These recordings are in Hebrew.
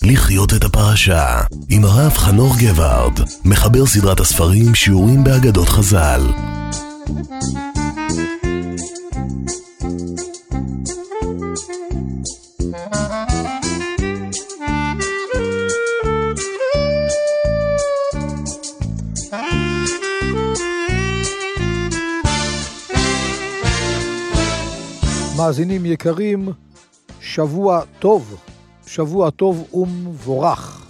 לחיות את הפרשה עם הרב חנוך גבארד, מחבר סדרת הספרים שיעורים באגדות חז"ל. מאזינים יקרים, שבוע טוב ומבורך.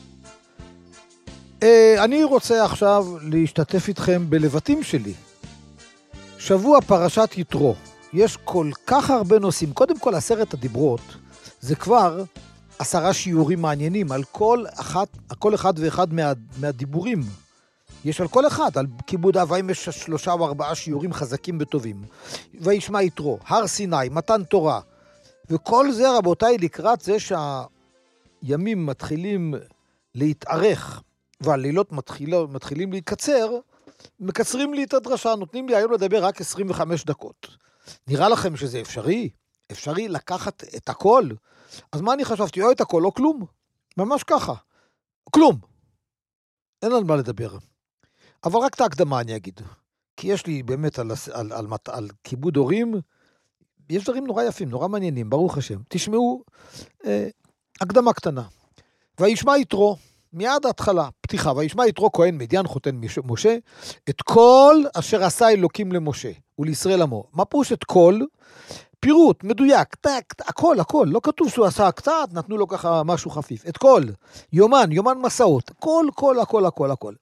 אני רוצה עכשיו להשתתף איתכם בלבטים שלי. שבוע פרשת יתרו. יש כל כך הרבה נושאים. קודם כל 10 הדיברות, זה כבר 10 שיעורים מעניינים על כל אחד ואחד מהדיבורים. יש על כל אחד, על כיבוד אב ואם יש 3 או 4 שיעורים חזקים וטובים. וישמע יתרו, הר סיני, מתן תורה. וכל זה רבותיי לקראת זה שהימים מתחילים להתארך והלילות מתחילים להיקצר, מקצרים לי את הדרשה, נותנים לי היום לדבר רק 25 דקות. נראה לכם שזה אפשרי? אפשרי לקחת את הכל? אז מה אני חשבתי? או את הכל או כלום. ממש ככה. כלום. אין על מה לדבר. אבל רק את ההקדמה אני אגיד. כי יש לי באמת על כיבוד הורים, יש דברים נורא יפים, נורא מעניינים, ברוך השם. תשמעו, הקדמה קטנה. וישמע יתרו, מיד ההתחלה, פתיחה, וישמע יתרו כהן מדיין חותן משה, את כל אשר עשה אלוקים למשה ולישראל עמו. מה פירוש את כל? פירוט, מדויק, הכל, לא כתוב שהוא עשה קצת, נתנו לו ככה משהו חפיף. את כל, יומן מסעות, הכל.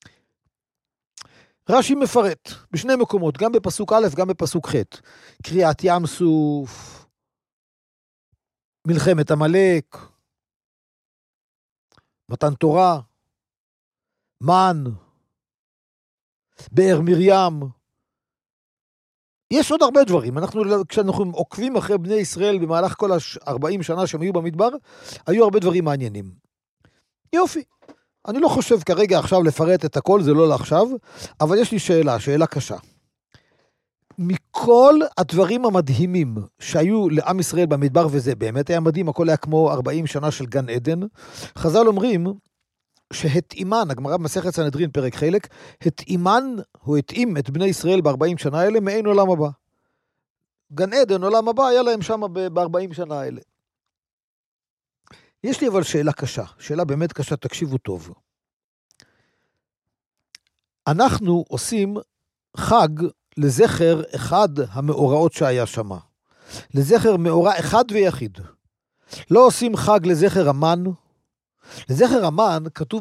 רש"י מפרט בשני מקומות, גם בפסוק א', גם בפסוק ח'. קריאת ים סוף, מלחמת עמלק, מתן תורה, מן, באר מרים. יש עוד הרבה דברים. כשאנחנו עוקבים אחרי בני ישראל במהלך כל 40 שנה שהם היו במדבר, היו הרבה דברים מעניינים. יופי. אני לא חושב כרגע עכשיו לפרט את הכל, זה לא לעכשיו, אבל יש לי שאלה קשה. מכל הדברים המדהימים שהיו לעם ישראל במדבר, וזה באמת היה מדהים, הכל היה כמו 40 שנה של גן עדן, חז"ל אומרים שהתאימן, הגמרא במסכת סנהדרין פרק חלק, הוא התאים את בני ישראל ב-40 שנה האלה מעין עולם הבא. גן עדן, עולם הבא, היה להם שם ב-40 שנה האלה. יש לי אבל שאלה קשה, שאלה באמת קשה, תקשיבו טוב. אנחנו עושים חג לזכר אחד המאורעות שהיה שם. לזכר מאורע אחד ויחיד. לא עושים חג לזכר המן. לזכר המן כתוב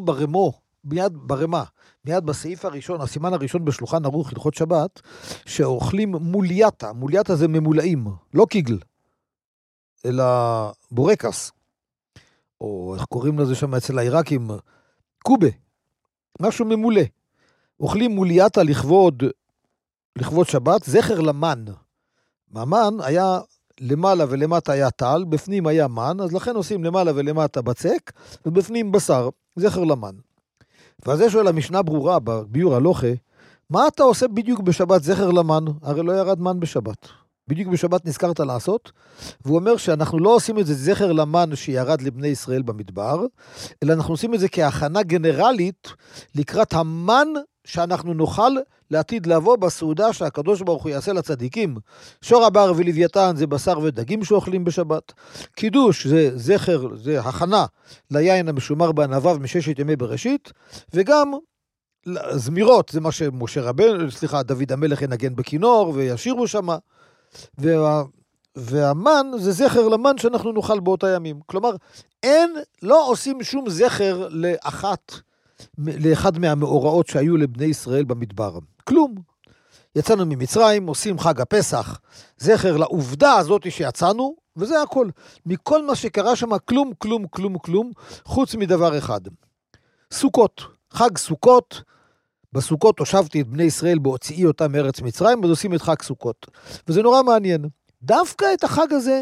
מיד בסעיף הראשון, הסימן הראשון בשולחן ערוך הלכות שבת, שאוכלים מולייתה. מולייתה זה ממולאים, לא קיגל, אלא בורקס. או איך קוראים לזה שם אצל העיראקים, קובה, משהו ממולא. אוכלים מולייתה לכבוד שבת, זכר למן. המן היה למעלה ולמטה היה טל, בפנים היה מן, אז לכן עושים למעלה ולמטה בצק, ובפנים בשר, זכר למן. ואז יש שואל המשנה ברורה בביור הלוכה, מה אתה עושה בדיוק בשבת זכר למן? הרי לא ירד מן בשבת. בדיוק בשבת נזכרת לעשות, והוא אומר שאנחנו לא עושים את זה זכר למן שירד לבני ישראל במדבר, אלא אנחנו עושים את זה כהכנה גנרלית לקראת המן שאנחנו נוכל לעתיד לבוא בסעודה שהקדוש ברוך הוא יעשה לצדיקים. שור הבר ולוויתן זה בשר ודגים שאוכלים בשבת. קידוש זה זכר, זה הכנה ליין המשומר בענביו מששת ימי בראשית, וגם זמירות זה מה דוד המלך ינגן בכינור וישירו שמה. והמן זה זכר למן שאנחנו נאכל באותה ימים. כלומר, לא עושים שום זכר לאחד מהמאורעות שהיו לבני ישראל במדבר. כלום. יצאנו ממצרים, עושים חג הפסח, זכר לעובדה הזאת שיצאנו, וזה הכל. מכל מה שקרה שם, כלום, חוץ מדבר אחד. סוכות, חג סוכות, בסוכות הושבתי את בני ישראל בהוציאי אותם מארץ מצרים, אז עושים את חג סוכות. וזה נורא מעניין. דווקא את החג הזה,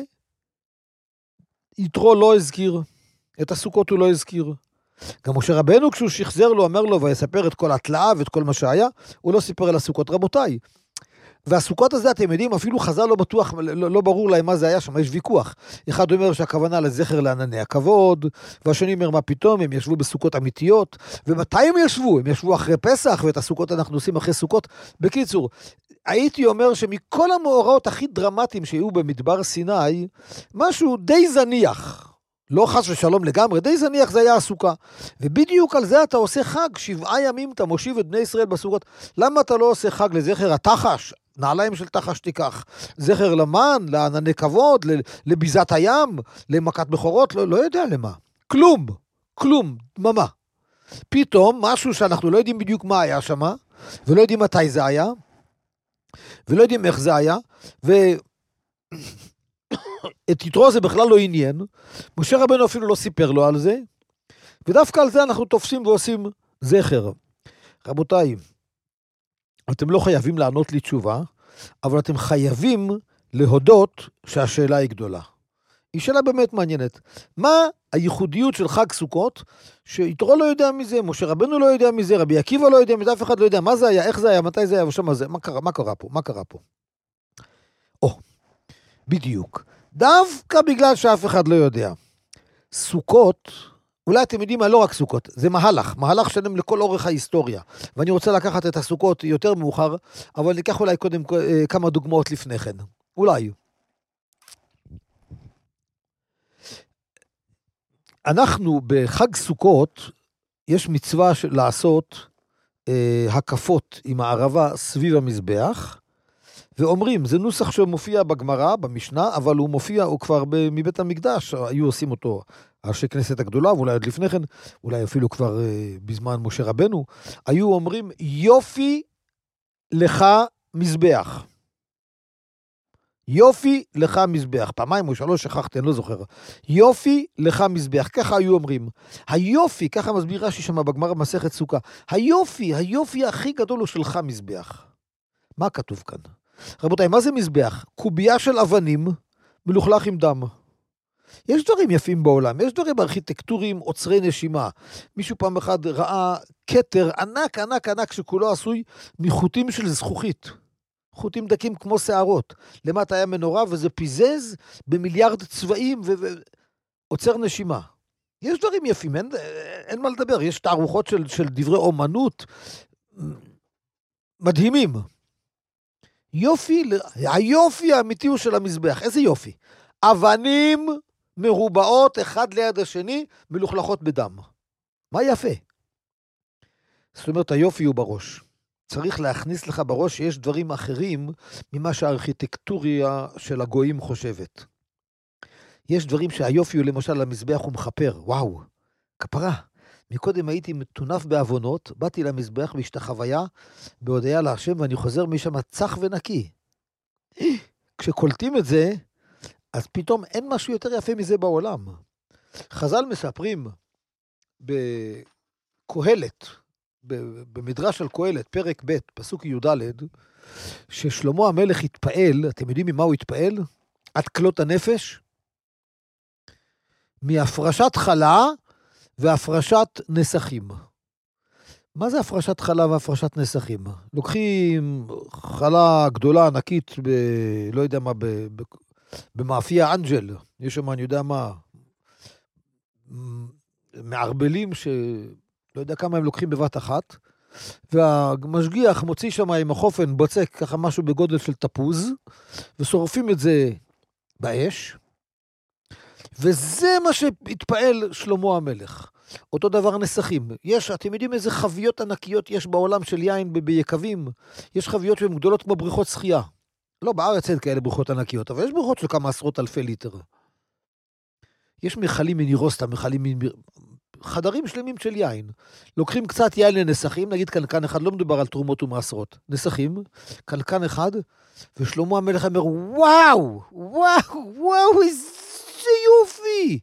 יתרו לא הזכיר. את הסוכות הוא לא הזכיר. גם משה רבנו כשהוא שחזר לו, אמר לו, ויספר את כל התלאה ואת כל מה שהיה, הוא לא סיפר על הסוכות. רבותיי, והסוכות הזה, אתם יודעים, אפילו חז"ל לא בטוח, לא ברור להם מה זה היה שם, יש ויכוח. אחד אומר שהכוונה לזכר לענני הכבוד, והשני אומר מה פתאום, הם ישבו בסוכות אמיתיות, ומתי הם ישבו? הם ישבו אחרי פסח, ואת הסוכות אנחנו עושים אחרי סוכות. בקיצור, הייתי אומר שמכל המאורעות הכי דרמטיים שהיו במדבר סיני, משהו די זניח, לא חס ושלום לגמרי, די זניח זה היה הסוכה. ובדיוק על זה אתה עושה חג, 7 ימים אתה מושיב את בני ישראל בסוכות. למה אתה לא עושה חג לזכר התחש? נעליים של תחש תיקח. זכר למן, לענני כבוד, לביזת הים, למכת בכורות, לא יודע למה. כלום, דממה. פתאום משהו שאנחנו לא יודעים בדיוק מה היה שם, ולא יודעים מתי זה היה, ולא יודעים איך זה היה, את יתרו זה בכלל לא עניין, משה רבנו אפילו לא סיפר לו על זה, ודווקא על זה אנחנו תופסים ועושים זכר. רבותיי, אתם לא חייבים לענות לי תשובה, אבל אתם חייבים להודות שהשאלה היא גדולה. היא שאלה באמת מעניינת. מה הייחודיות של חג סוכות, שיתרו לא יודע מזה, משה רבנו לא יודע מזה, רבי עקיבא לא יודע מזה, אף אחד לא יודע מה זה היה, איך זה היה, מתי זה היה, ושמה זה, מה קרה פה? בדיוק. דווקא בגלל שאף אחד לא יודע. סוכות, אולי אתם יודעים מה, לא רק סוכות, זה מהלך שלם לכל אורך ההיסטוריה. ואני רוצה לקחת את הסוכות יותר מאוחר, אבל ניקח אולי קודם כמה דוגמאות לפני כן. אולי. אנחנו בחג סוכות, יש מצווה לעשות הקפות עם הערבה סביב המזבח, ואומרים, זה נוסח שמופיע בגמרא, במשנה, אבל הוא כבר מבית המקדש, היו עושים אותו אנשי כנסת הגדולה, ואולי עוד לפני כן, אולי אפילו כבר בזמן משה רבנו, היו אומרים, יופי לך מזבח. יופי לך מזבח. פעמיים או 3 שכחתי, אני לא זוכר. יופי לך מזבח. ככה היו אומרים. היופי, ככה מסביר רש"י שם בגמרא מסכת סוכה. היופי הכי גדול הוא שלך מזבח. מה כתוב כאן? רבותיי, מה זה מזבח? קובייה של אבנים, מלוכלך עם דם. יש דברים יפים בעולם, יש דברים ארכיטקטוריים, עוצרי נשימה. מישהו פעם אחד ראה כתר ענק שכולו עשוי מחוטים של זכוכית. חוטים דקים כמו שערות. למטה היה מנורה וזה פיזז במיליארד צבעים ועוצר נשימה. יש דברים יפים, אין מה לדבר. יש תערוכות של דברי אומנות מדהימים. היופי האמיתי הוא של המזבח. איזה יופי? אבנים מרובעות אחד ליד השני, מלוכלכות בדם. מה יפה? זאת אומרת, היופי הוא בראש. צריך להכניס לך בראש שיש דברים אחרים ממה שהארכיטקטוריה של הגויים חושבת. יש דברים שהיופי הוא למשל המזבח הוא מחפר. וואו, כפרה. מקודם הייתי מתונף בעוונות, באתי למזבח בהשתחוויה, בהודיה להשם, ואני חוזר משם צח ונקי. כשקולטים את זה, אז פתאום אין משהו יותר יפה מזה בעולם. חז"ל מספרים בקהלת, במדרש על קהלת, פרק ב', פסוק י"ד, ששלמה המלך התפעל, אתם יודעים ממה הוא התפעל? עד כלות הנפש? מהפרשת חלה והפרשת נסכים. מה זה הפרשת חלה והפרשת נסכים? לוקחים חלה גדולה, ענקית, לא יודע מה, במאפייה אנג'ל, יש שם, אני יודע מה, מערבלים לא יודע כמה הם לוקחים בבת אחת, והמשגיח מוציא שם עם החופן בצק, ככה משהו בגודל של תפוז, ושורפים את זה באש, וזה מה שהתפעל שלמה המלך. אותו דבר נסכים. אתם יודעים איזה חביות ענקיות יש בעולם של יין ביקבים? יש חביות שהן גדולות כמו בריכות שחייה. לא, בארץ אין כאלה בריכות ענקיות, אבל יש בריכות של כמה עשרות אלפי ליטר. יש מחלים מנירוסטה, חדרים שלמים של יין. לוקחים קצת יין לנסכים, נגיד קנקן אחד, לא מדובר על תרומות ומעשרות. נסכים, קנקן אחד, ושלמה המלך אומר, וואו, איזה יופי!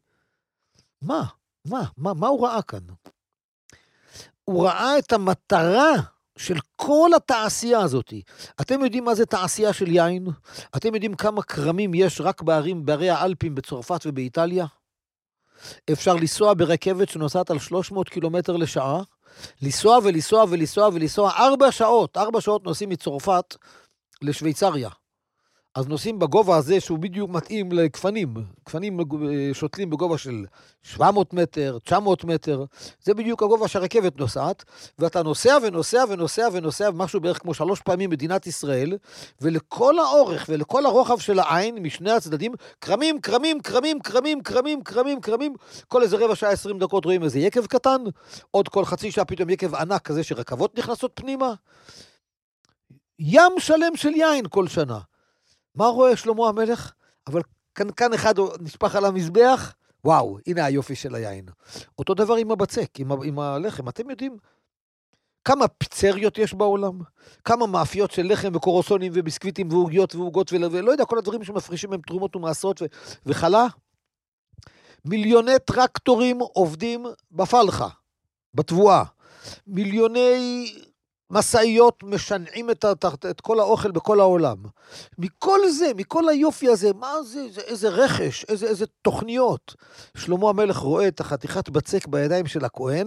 מה הוא ראה כאן? הוא ראה את המטרה של כל התעשייה הזאת. אתם יודעים מה זה תעשייה של יין? אתם יודעים כמה קרמים יש רק בערי האלפים בצרפת ובאיטליה? אפשר לנסוע ברכבת שנוסעת על 300 קילומטר לשעה, לנסוע 4 שעות. 4 שעות נוסעים מצרפת לשוויצריה. אז נוסעים בגובה הזה שהוא בדיוק מתאים לכפנים. כפנים שותלים בגובה של 700 מטר, 900 מטר. זה בדיוק הגובה שהרכבת נוסעת. ואתה נוסע ונוסע ונוסע ונוסע, משהו בערך כמו 3 פעמים מדינת ישראל, ולכל האורך ולכל הרוחב של העין, משני הצדדים, קרמים, קרמים, קרמים, קרמים, קרמים, קרמים, קרמים. כל איזה רבע שעה, 20 דקות רואים איזה יקב קטן, עוד כל חצי שעה פתאום יקב ענק כזה שרכבות נכנסות פנימה. ים שלם של יין כל שנה. מה רואה שלמה המלך? אבל כאן אחד נשפך על המזבח, וואו, הנה היופי של היין. אותו דבר עם הבצק, עם הלחם. אתם יודעים כמה פיצריות יש בעולם? כמה מאפיות של לחם וקורוסונים וביסקוויטים ועוגיות ועוגות ולא יודע, כל הדברים שמפרישים הם תרומות ומעשרות וחלה? מיליוני טרקטורים עובדים בפלחה, בתבואה. מיליוני מסעיות משנעים את כל האוכל בכל העולם. מכל זה, מכל היופי הזה, מה זה, איזה רכש, איזה תוכניות. שלמה המלך רואה את החתיכת בצק בידיים של הכהן,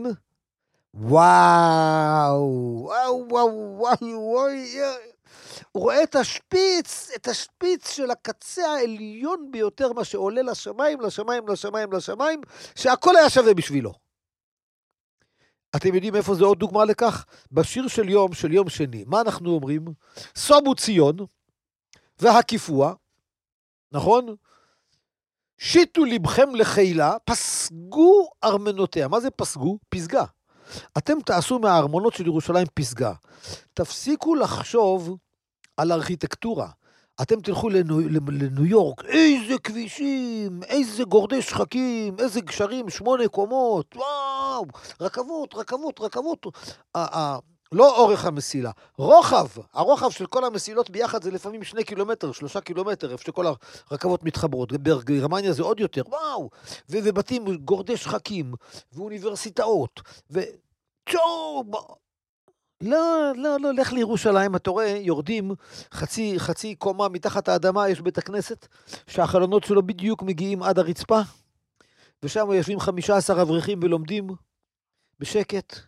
וואו, וואו, וואו, וואו, וואו, הוא רואה את השפיץ של הקצה העליון ביותר, מה שעולה לשמיים, לשמיים, לשמיים, לשמיים, שהכל היה שווה בשבילו. אתם יודעים איפה זה עוד דוגמה לכך? בשיר של יום שני. מה אנחנו אומרים? סומו ציון והקיפוע, נכון? שיטו לבכם לחילה, פסגו ארמנותיה. מה זה פסגו? פסגה. אתם תעשו מהארמונות של ירושלים פסגה. תפסיקו לחשוב על ארכיטקטורה. אתם תלכו לניו יורק, איזה כבישים, איזה גורדי שחקים, איזה גשרים, 8 קומות, וואו, רכבות, רכבות, רכבות. לא אורך המסילה, הרוחב של כל המסילות ביחד זה לפעמים 2 קילומטר, 3 קילומטר, איפה שכל הרכבות מתחברות. בגרמניה זה עוד יותר, וואו, ובתים גורדי שחקים, ואוניברסיטאות, לא, לך לירושלים, אתה רואה, יורדים חצי קומה מתחת האדמה, יש בית הכנסת, שהחלונות שלו בדיוק מגיעים עד הרצפה, ושם יושבים 15 אברכים ולומדים בשקט.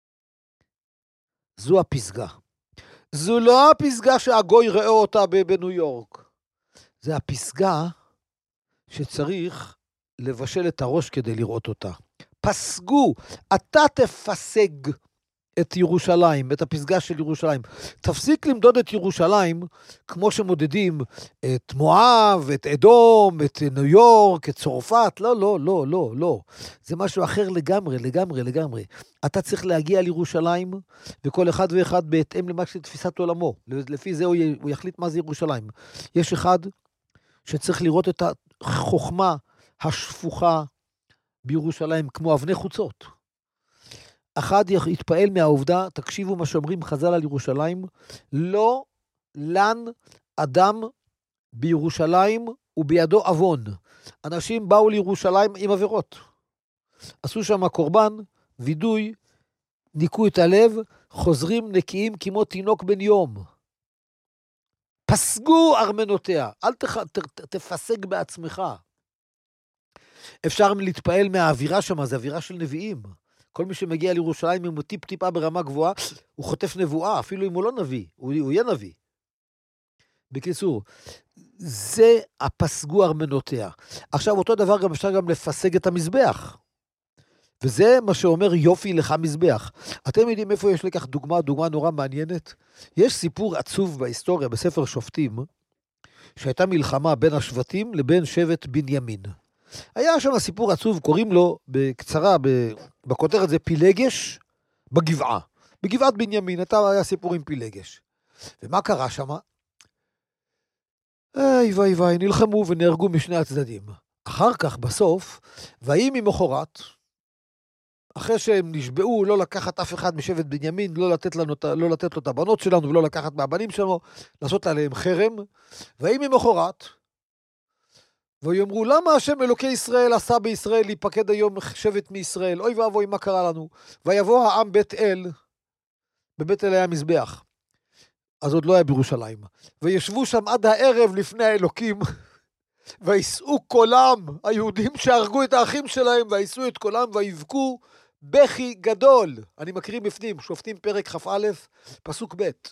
זו הפסגה. זו לא הפסגה שהגוי ראה אותה בניו יורק. זה הפסגה שצריך לבשל את הראש כדי לראות אותה. פסגו, אתה תפסג את ירושלים, את הפסגה של ירושלים. תפסיק למדוד את ירושלים כמו שמודדים את מואב, את אדום, את ניו יורק, את צרפת. לא. זה משהו אחר לגמרי. אתה צריך להגיע לירושלים, וכל אחד ואחד בהתאם למה שתפיסת עולמו. לפי זה הוא יחליט מה זה ירושלים. יש אחד שצריך לראות את החוכמה השפוכה בירושלים כמו אבני חוצות. אחד יתפעל מהעובדה, תקשיבו מה שאומרים חז"ל על ירושלים, לא לן אדם בירושלים ובידו אבון. אנשים באו לירושלים עם עבירות. עשו שם קורבן, וידוי, ניקו את הלב, חוזרים נקיים כמו תינוק בן יום. פסגו ארמנותיה, אל תפסג בעצמך. אפשר להתפעל מהאווירה שם, זה אווירה של נביאים. כל מי שמגיע לירושלים, אם הוא טיפה ברמה גבוהה, הוא חוטף נבואה, אפילו אם הוא לא נביא, הוא יהיה נביא. בקיצור, זה הפסגו ארמנותיה. עכשיו, אותו דבר גם אפשר גם לפסג את המזבח. וזה מה שאומר יופי לך מזבח. אתם יודעים איפה יש לכך דוגמה נורא מעניינת? יש סיפור עצוב בהיסטוריה, בספר שופטים, שהייתה מלחמה בין השבטים לבין שבט בנימין. היה שם סיפור עצוב, קוראים לו בקצרה, בכותרת זה פילגש בגבעה. בגבעת בנימין, היה סיפור עם פילגש. ומה קרה שם? וואי, נלחמו ונהרגו משני הצדדים. אחר כך, בסוף, ויהי ממחרת, אחרי שהם נשבעו לא לקחת אף אחד משבט בנימין, לא לתת לו את הבנות שלנו ולא לקחת מהבנים שלנו, לעשות עליהם חרם, ויהי ממחרת, ויאמרו, למה השם אלוקי ישראל עשה בישראל להיפקד היום שבט מישראל? אוי ואבוי, מה קרה לנו? ויבוא העם בית אל, בבית אל היה מזבח, אז עוד לא היה בירושלים, וישבו שם עד הערב לפני האלוקים, ויסעו קולם, היהודים שהרגו את האחים שלהם, ויסעו את קולם, ויבכו בכי גדול. אני מקריא בפנים, שופטים פרק כ"א, פסוק ב'.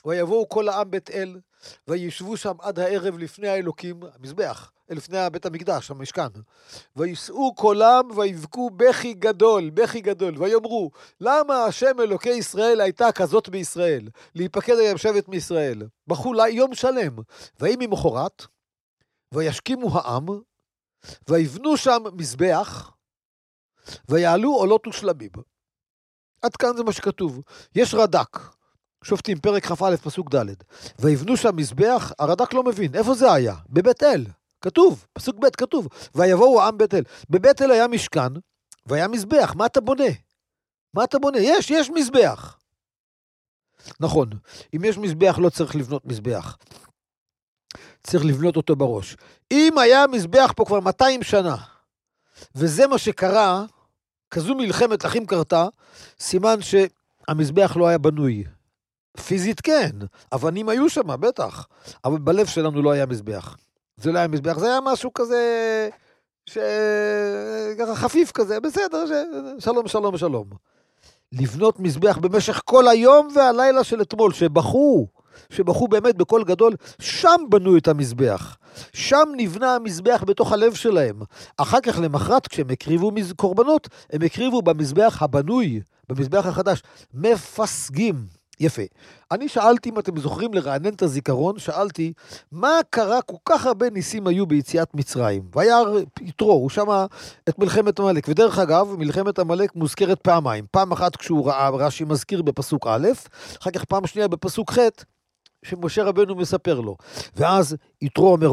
ויבואו כל העם בית אל, וישבו שם עד הערב לפני האלוקים, המזבח, לפני בית המקדש, המשכן. ויסעו קולם ויבכו בכי גדול, ויאמרו, למה השם אלוקי ישראל הייתה כזאת בישראל, להיפקד היום שבט מישראל? בכו לה יום שלם. ויהי ממחרת, וישכימו העם, ויבנו שם מזבח, ויעלו עולות ושלמים. עד כאן זה מה שכתוב. יש רד"ק, שופטים, פרק כ"א, פסוק ד'. ויבנו שם מזבח, הרד"ק לא מבין, איפה זה היה? בבית אל. כתוב, פסוק ב' כתוב, ויבואו העם בית אל. בבית אל היה משכן, והיה מזבח. מה אתה בונה? מה אתה בונה? יש מזבח. נכון, אם יש מזבח לא צריך לבנות מזבח. צריך לבנות אותו בראש. אם היה מזבח פה כבר 200 שנה, וזה מה שקרה, כזו מלחמת אחים קרתה, סימן שהמזבח לא היה בנוי. פיזית כן, אבנים היו שם, בטח, אבל בלב שלנו לא היה מזבח. זה לא היה מזבח, זה היה משהו כזה, ככה חפיף כזה, בסדר, שלום. לבנות מזבח במשך כל היום והלילה של אתמול, שבחו באמת בקול גדול, שם בנו את המזבח. שם נבנה המזבח בתוך הלב שלהם. אחר כך למחרת, כשהם הקריבו קורבנות, הם הקריבו במזבח הבנוי, במזבח החדש. מפסגים. יפה. אני שאלתי, אם אתם זוכרים לרענן את הזיכרון, שאלתי, מה קרה, כל כך הרבה ניסים היו ביציאת מצרים? והיה יתרו, הוא שמע את מלחמת עמלק. ודרך אגב, מלחמת עמלק מוזכרת פעמיים. פעם אחת כשהוא ראה, רש"י מזכיר בפסוק א', אחר כך פעם שנייה בפסוק ח', שמשה רבנו מספר לו. ואז יתרו אומר,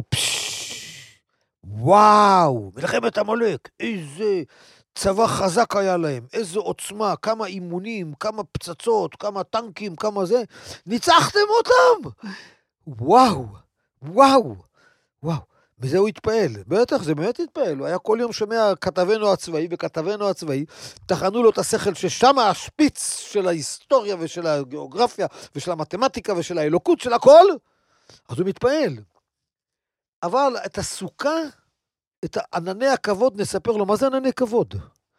וואו, מלחמת עמלק, איזה צבא חזק היה להם, איזו עוצמה, כמה אימונים, כמה פצצות, כמה טנקים, כמה זה, ניצחתם אותם! וואו. מזה הוא התפעל, בטח, זה באמת התפעל, הוא היה כל יום שומע כתבנו הצבאי, תחנו לו את השכל ששם השפיץ של ההיסטוריה ושל הגיאוגרפיה ושל המתמטיקה ושל האלוקות של הכל, אז הוא מתפעל. אבל את הסוכה, את ענני הכבוד נספר לו, מה זה ענני כבוד?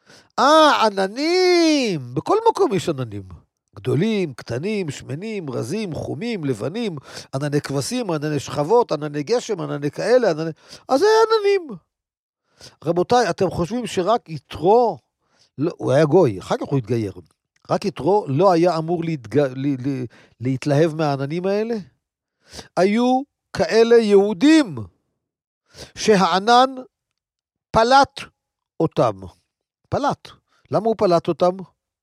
עננים! בכל מקום יש עננים. גדולים, קטנים, שמנים, רזים, חומים, לבנים, ענני כבשים, ענני שכבות, ענני גשם, ענני כאלה, ענני... אז זה עננים. רבותיי, אתם חושבים שרק יתרו, לא, הוא היה גוי, אחר כך הוא התגייר, רק יתרו לא היה אמור להתלהב מהעננים האלה? היו כאלה יהודים שהענן פלט אותם. פלט. למה הוא פלט אותם?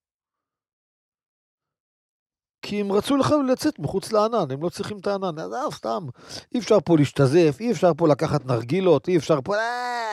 כי הם רצו לצאת מחוץ לענן, הם לא צריכים את הענן. אז סתם, אי אפשר פה להשתזף, אי אפשר פה לקחת נרגילות, אי אפשר פה...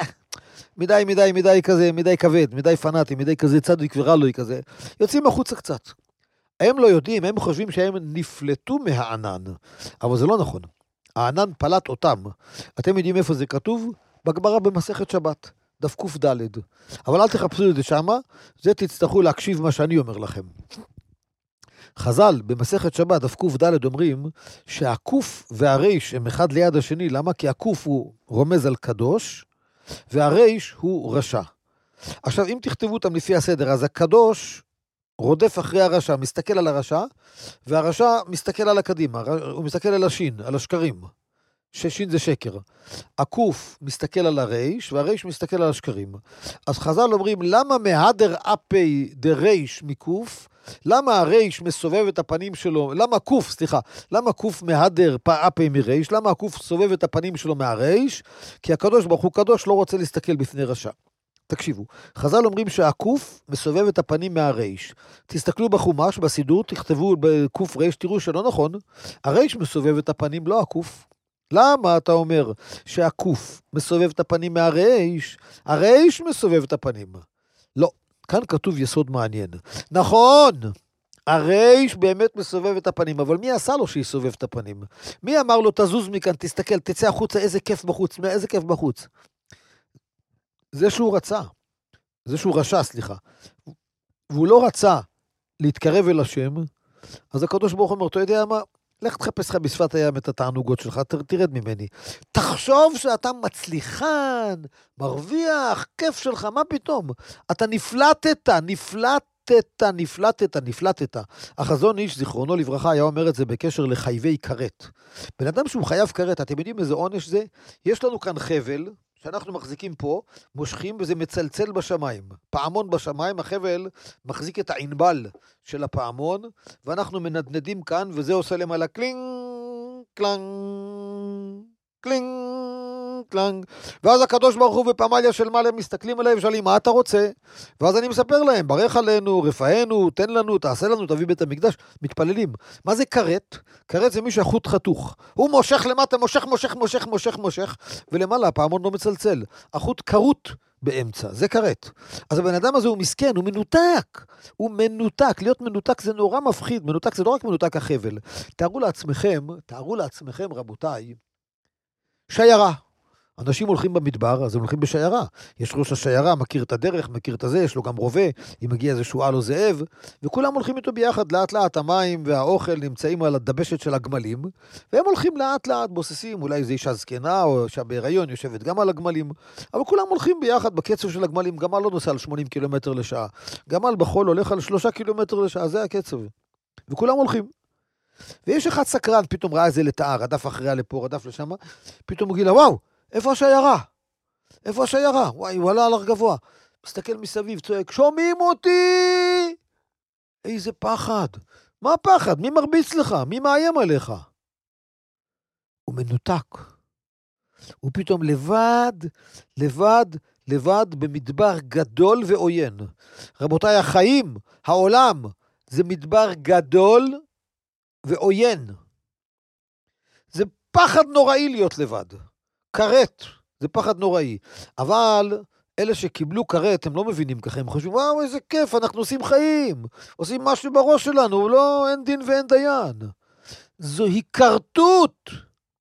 מדי כזה, מדי כבד, מדי פנאטי, מדי כזה צדיק ורלוי כזה. יוצאים החוצה קצת. הם לא יודעים, הם חושבים שהם נפלטו מהענן. אבל זה לא נכון. הענן פלט אותם. אתם יודעים איפה זה כתוב? בגמרא במסכת שבת, דף קד. אבל אל תחפשו את זה שמה, זה תצטרכו להקשיב מה שאני אומר לכם. חז"ל במסכת שבת, דף קד אומרים שהקוף והריש הם אחד ליד השני. למה? כי הקוף הוא רומז על קדוש, והריש הוא רשע. עכשיו, אם תכתבו אותם לפי הסדר, אז הקדוש רודף אחרי הרשע, מסתכל על הרשע, והרשע מסתכל על הקדימה, הוא מסתכל על השין, על השקרים. ששין זה שקר. הקוף מסתכל על הריש, והריש מסתכל על השקרים. אז חז"ל אומרים, למה מהדר אפי דריש מקוף? למה הריש מסובב את הפנים שלו? למה קוף מהדר אפי מריש? למה הקוף סובב את הפנים שלו מהריש? כי הקדוש ברוך הוא קדוש לא רוצה להסתכל בפני רשע. תקשיבו, חז"ל אומרים שהקוף מסובב את הפנים מהריש. תסתכלו בחומש, בסידור, תכתבו בקוף ריש, תראו שלא נכון. הריש מסובב את הפנים, לא הקוף. למה אתה אומר שהקוף מסובב את הפנים מהריש? הריש מסובב את הפנים. לא, כאן כתוב יסוד מעניין. נכון, הריש באמת מסובב את הפנים, אבל מי עשה לו שיסובב את הפנים? מי אמר לו, תזוז מכאן, תסתכל, תצא החוצה, איזה כיף בחוץ, איזה כיף בחוץ? זה שהוא רצה, זה שהוא רשע, סליחה. והוא לא רצה להתקרב אל השם, אז הקדוש ברוך הוא אומר, אתה יודע מה? לך תחפש לך בשפת הים את התענוגות שלך, תרד ממני. תחשוב שאתה מצליחן, מרוויח, כיף שלך, מה פתאום? אתה נפלטת נפלטת. החזון איש, זיכרונו לברכה, היה אומר את זה בקשר לחייבי כרת. בן אדם שהוא חייב כרת, אתם יודעים איזה עונש זה? יש לנו כאן חבל, שאנחנו מחזיקים פה, מושכים וזה מצלצל בשמיים. פעמון בשמיים, החבל מחזיק את הענבל של הפעמון, ואנחנו מנדנדים כאן, וזה עושה למעלה קלינג, קלנג, קלינג, קלנג. ואז הקדוש ברוך הוא בפמליה של מעלה מסתכלים עליהם ושואלים, מה אתה רוצה? ואז אני מספר להם, ברך עלינו, רפאנו, תן לנו, תעשה לנו, תביא בית המקדש. מתפללים. מה זה כרת? כרת זה מישהו החוט חתוך. הוא מושך למטה, מושך, ולמעלה הפעמון לא מצלצל. החוט כרות באמצע, זה כרת. אז הבן אדם הזה הוא מסכן, הוא מנותק. להיות מנותק זה נורא מפחיד. מנותק זה לא רק מנותק החבל. תארו לעצמכם, רבותיי, שיירה. אנשים הולכים במדבר, אז הם הולכים בשיירה. יש ראש השיירה, מכיר את הדרך, מכיר את זה, יש לו גם רובה, אם מגיע איזה שועל או זאב, וכולם הולכים איתו ביחד, לאט לאט המים והאוכל נמצאים על הדבשת של הגמלים, והם הולכים לאט לאט, בוססים, אולי זה אישה זקנה או אישה בהיריון יושבת גם על הגמלים, אבל כולם הולכים ביחד בקצב של הגמלים, גמל לא נוסע על 80 קילומטר לשעה, גמל בחול הולך על 3 קילומטר לשעה, זה הקצב, וכולם הולכים. ויש אחד סקרן, פתאום ראה איזה לתאר, רדף אחריה לפה, רדף לשם, פתאום הוא גילה, וואו, איפה השיירה? וואי, הוא עלה על הר גבוה. מסתכל מסביב, צועק, שומעים אותי! איזה פחד. מה הפחד? מי מרביץ לך? מי מאיים עליך? הוא מנותק. הוא פתאום לבד במדבר גדול ועוין. רבותיי, החיים, העולם, זה מדבר גדול ועוין. זה פחד נוראי להיות לבד. כרת, זה פחד נוראי. אבל אלה שקיבלו כרת, הם לא מבינים ככה, הם חושבים, וואו, איזה כיף, אנחנו עושים חיים, עושים משהו בראש שלנו, לא, אין דין ואין דיין. זוהי כרתות.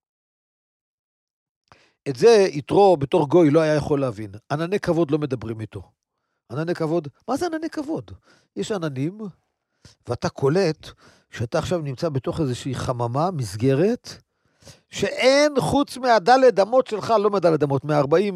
את זה יתרו בתור גוי לא היה יכול להבין. ענני כבוד לא מדברים איתו. ענני כבוד, מה זה ענני כבוד? יש עננים, ואתה קולט שאתה עכשיו נמצא בתוך איזושהי חממה, מסגרת, שאין חוץ מהדלת אמות שלך, לא מהדלת אמות, מה-40,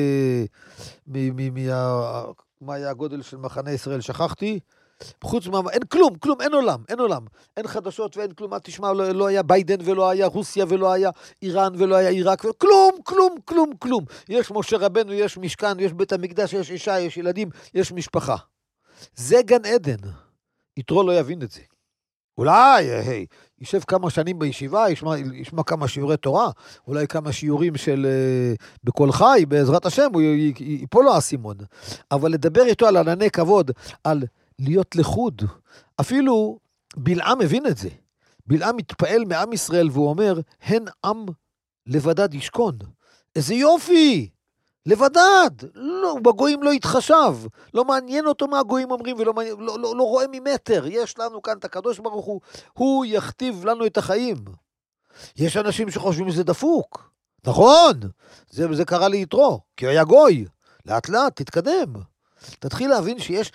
מה היה הגודל של מחנה ישראל, שכחתי, חוץ מה, אין כלום, אין עולם, אין חדשות ואין כלום, מה תשמע, לא היה ביידן ולא היה רוסיה ולא היה איראן ולא היה עיראק, כלום, יש משה רבנו, יש משכן, יש בית המקדש, יש אישה, יש ילדים, יש משפחה. זה גן עדן. יתרו לא יבין את זה. אולי, יישב כמה שנים בישיבה, ישמע כמה שיעורי תורה, אולי כמה שיעורים של בכל חי, בעזרת השם, הוא ייפול לו הסימון. אבל לדבר איתו על ענני כבוד, על להיות לחוד, אפילו בלעם הבין את זה. בלעם מתפעל מעם ישראל, והוא אומר, הן עם לבדד ישכון. איזה יופי! לבדד, לא, בגויים לא יתחשב, לא מעניין אותו מה הגויים אומרים, לא רואה ממטר, יש לנו כאן את הקדוש ברוך הוא יכתיב לנו את החיים. יש אנשים שחושבים שזה דפוק, נכון, זה קרה ליתרו, כי הוא היה גוי, לאט לאט, תתקדם, תתחיל להבין שיש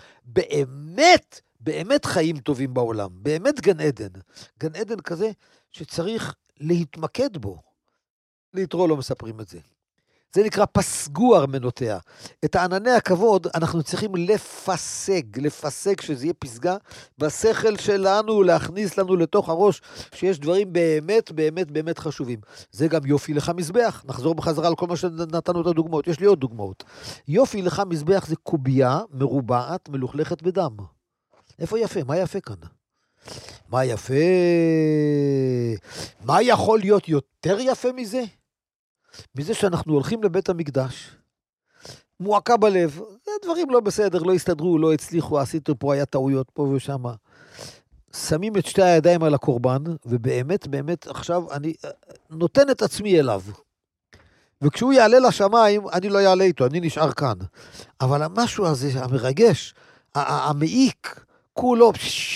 באמת חיים טובים בעולם, באמת גן עדן כזה שצריך להתמקד בו, ליתרו לא מספרים את זה. זה נקרא פסגו ארמנותיה. את הענני הכבוד אנחנו צריכים לפסג שזה יהיה פסגה, בשכל שלנו להכניס לנו לתוך הראש שיש דברים באמת חשובים. זה גם יופי לך מזבח. נחזור בחזרה על כל מה שנתנו את הדוגמאות. יש לי עוד דוגמאות. יופי לך מזבח זה קובייה מרובעת מלוכלכת בדם. איפה יפה? מה יפה כאן? מה יפה? מה יכול להיות יותר יפה מזה? מזה שאנחנו הולכים לבית המקדש, מועקה בלב, דברים לא בסדר, לא הסתדרו, לא הצליחו, עשיתו פה, היה טעויות פה ושם. שמים את שתי הידיים על הקורבן, ובאמת עכשיו אני נותן את עצמי אליו. וכשהוא יעלה לשמיים, אני לא יעלה איתו, אני נשאר כאן. אבל המשהו הזה, המרגש, המעיק, כולו,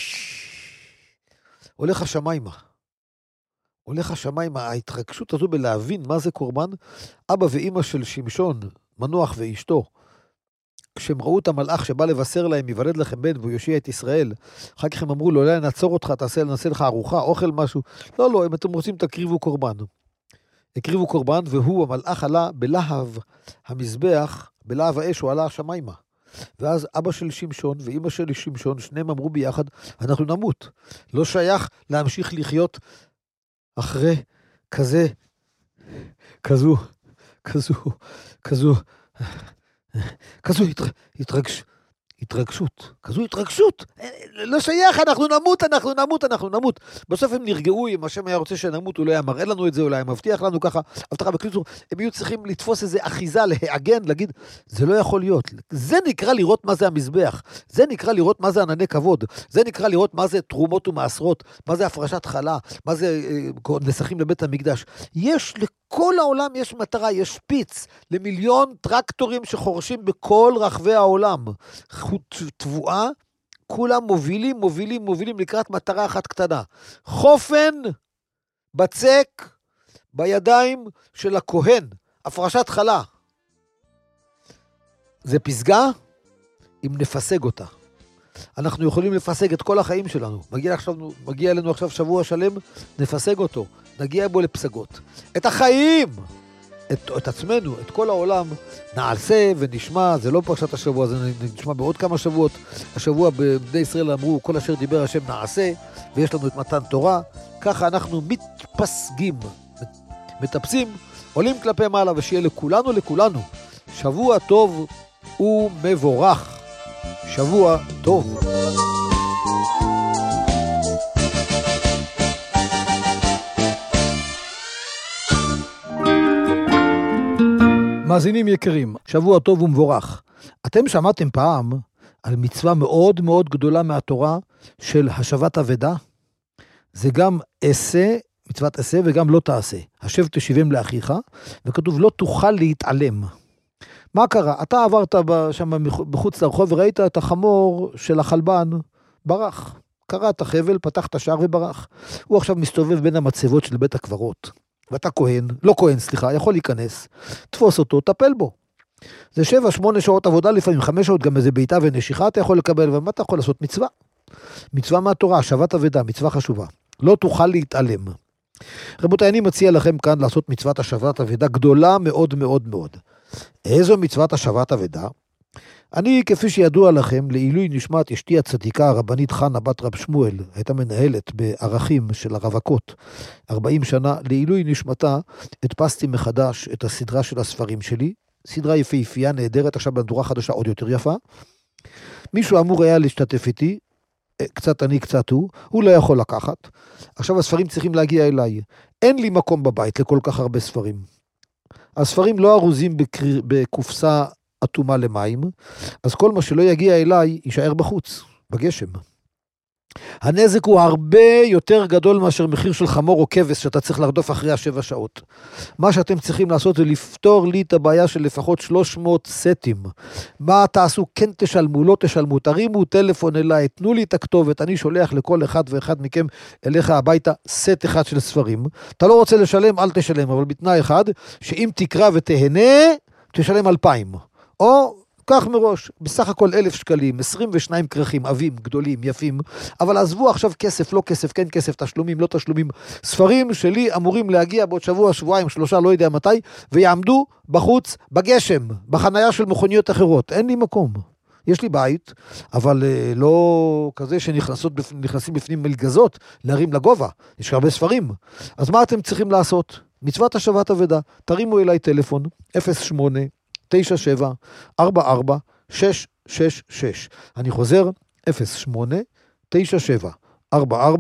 הולך השמיים, ההתרגשות הזו בלהבין מה זה קורבן. אבא ואמא של שמשון, מנוח ואשתו, כשהם ראו את המלאך שבא לבשר להם, יוולד לכם בן והוא יושיע את ישראל, אחר כך הם אמרו לו, אולי נעצור אותך, נעשה לך ארוחה, אוכל משהו. לא, אם אתם רוצים תקריבו קורבן. הקריבו קורבן, והוא, המלאך עלה בלהב המזבח, בלהב האש, הוא עלה השמיימה. ואז אבא של שמשון ואמא של שמשון, שניהם אמרו ביחד, אנחנו נמות. לא שייך להמשיך לחיות אחרי כזו התרגשות. לא שייך, אנחנו נמות. בסוף הם נרגעו, אם השם היה רוצה שנמות, הוא לא היה מראה לנו את זה, אולי היה מבטיח לנו ככה, הבטחה בקיצור, הם היו צריכים לתפוס איזה אחיזה, להגן, להגיד, זה לא יכול להיות. זה נקרא לראות מה זה המזבח, זה נקרא לראות מה זה ענני כבוד, זה נקרא לראות מה זה תרומות ומעשרות, מה זה הפרשת חלה, מה זה נסכים לבית המקדש. יש לכל העולם יש מטרה, יש שפיץ למיליון טרקטורים שחורשים בכל רחבי העולם. תבואה, כולם מובילים לקראת מטרה אחת קטנה. חופן בצק בידיים של הכהן, הפרשת חלה. זה פסגה אם נפסג אותה. אנחנו יכולים לפסג את כל החיים שלנו. מגיע אלינו עכשיו שבוע שלם, נפסג אותו. נגיע בו לפסגות. את החיים, את עצמנו, את כל העולם, נעשה ונשמע, זה לא פרשת השבוע, זה נשמע בעוד כמה שבועות. השבוע בבני ישראל אמרו, כל אשר דיבר השם נעשה, ויש לנו את מתן תורה. ככה אנחנו מתפסגים, מטפסים, עולים כלפי מעלה, ושיהיה לכולנו, שבוע טוב ומבורך. שבוע טוב. מאזינים יקרים, שבוע טוב ומבורך. אתם שמעתם פעם על מצווה מאוד מאוד גדולה מהתורה של השבת אבדה? זה גם עשה, מצוות עשה, וגם לא תעשה. השב תשיבם לאחיך, וכתוב לא תוכל להתעלם. מה קרה? אתה עברת שם בחוץ לרחוב וראית את החמור של החלבן, ברח. קרא את החבל, פתח את השער וברח. הוא עכשיו מסתובב בין המצבות של בית הקברות. ואתה יכול להיכנס, תפוס אותו, טפל בו. זה 7-8 שעות עבודה, לפעמים 5 שעות, גם איזה ביתה ונשיכה אתה יכול לקבל, ומה אתה יכול לעשות? מצווה. מצווה מהתורה, השבת אבדה, מצווה חשובה. לא תוכל להתעלם. רבותיי, אני מציע לכם כאן לעשות מצוות השבת אבדה גדולה מאוד מאוד מאוד. איזו מצוות השבת אבדה? אני, כפי שידוע לכם, לעילוי נשמת אשתי הצדיקה, הרבנית חנה בת רב שמואל, הייתה מנהלת בערכים של הרווקות 40 שנה, לעילוי נשמתה הדפסתי מחדש את הסדרה של הספרים שלי, סדרה יפהפייה, נהדרת, עכשיו במהדורה חדשה עוד יותר יפה. מישהו אמור היה להשתתף איתי, קצת אני קצת הוא לא יכול לקחת. עכשיו הספרים צריכים להגיע אליי. אין לי מקום בבית לכל כך הרבה ספרים. הספרים לא ארוזים בקופסה אטומה למים, אז כל מה שלא יגיע אליי יישאר בחוץ, בגשם. הנזק הוא הרבה יותר גדול מאשר מחיר של חמור או כבש שאתה צריך לרדוף אחרי 7 שעות. מה שאתם צריכים לעשות זה לפתור לי את הבעיה של לפחות 300 סטים. מה תעשו? כן תשלמו, לא תשלמו, תרימו טלפון אליי, תנו לי את הכתובת, אני שולח לכל אחד ואחד מכם אליך הביתה סט אחד של ספרים. אתה לא רוצה לשלם, אל תשלם, אבל בתנאי אחד, שאם תקרא ותהנה, תשלם 2,000. או כך מראש, בסך הכל 1,000 שקלים, 22 כרכים, עבים, גדולים, יפים, אבל עזבו עכשיו כסף, לא כסף, כן כסף, תשלומים, לא תשלומים. ספרים שלי אמורים להגיע בעוד שבוע, שבועיים, 3, לא יודע מתי, ויעמדו בחוץ, בגשם, בחנייה של מכוניות אחרות. אין לי מקום. יש לי בית, אבל לא כזה שנכנסים בפנים מלגזות, להרים לגובה. יש הרבה ספרים. אז מה אתם צריכים לעשות? מצוות השבת אבדה. תרימו אליי טלפון, 08-97-44-666. אני חוזר, 08-97-44-666,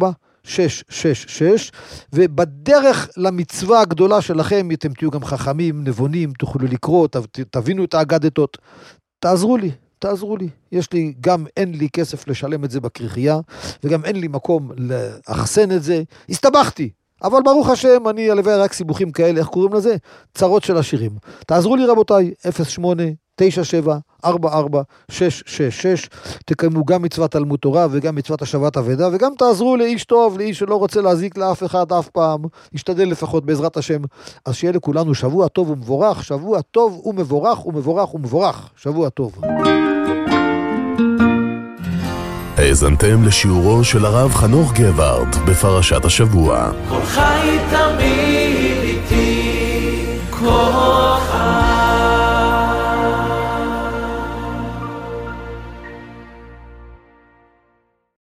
ובדרך למצווה הגדולה שלכם, אתם תהיו גם חכמים, נבונים, תוכלו לקרוא, תבינו את האגדתות. תעזרו לי. גם אין לי כסף לשלם את זה בקריחייה, וגם אין לי מקום לאחסן את זה. הסתבכתי. אבל ברוך השם, אני הלוואי רק סיבוכים כאלה, איך קוראים לזה? צרות של השירים. תעזרו לי רבותיי, 08-97-44-666, תקיימו גם מצוות תלמוד תורה וגם מצוות השבת אבדה, וגם תעזרו לאיש טוב, לאיש שלא רוצה להזיק לאף אחד אף פעם, ישתדל לפחות בעזרת השם. אז שיהיה לכולנו שבוע טוב ומבורך, שבוע טוב ומבורך ומבורך ומבורך, שבוע טוב. האזנתם לשיעורו של הרב חנוך גבערד בפרשת השבוע. כל חי תמיד